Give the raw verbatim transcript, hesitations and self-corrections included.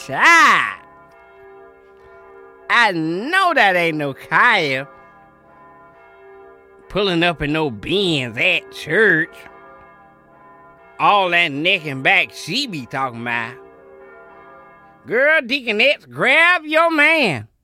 child. I know that ain't no Kaya pulling up in no Benz at church. All that neck and back she be talking about. Girl, Deaconess, grab your man.